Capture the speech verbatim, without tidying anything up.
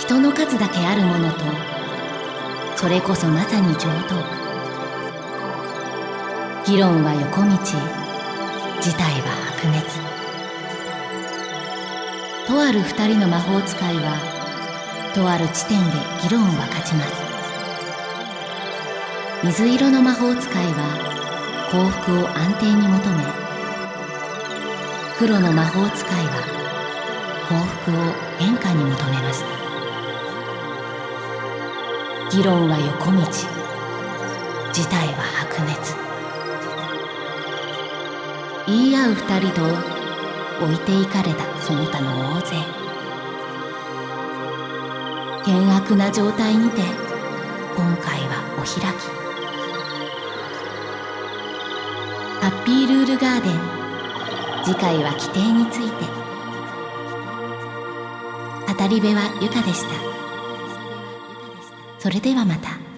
人の数だけあるものと、それこそまさに常道。議論は横道、事態は白熱。とある二人の魔法使いは、とある地点で議論を分かちます。水色の魔法使いは幸福を安定に求め、黒の魔法使いは幸福を変化に求めました。議論は横道、事態は白熱。言い合う二人と置いていかれたその他の大勢。険悪な状態にて今回はお開き。ハッピールールガーデン、次回は規定について。語り部はゆかでした。それではまた。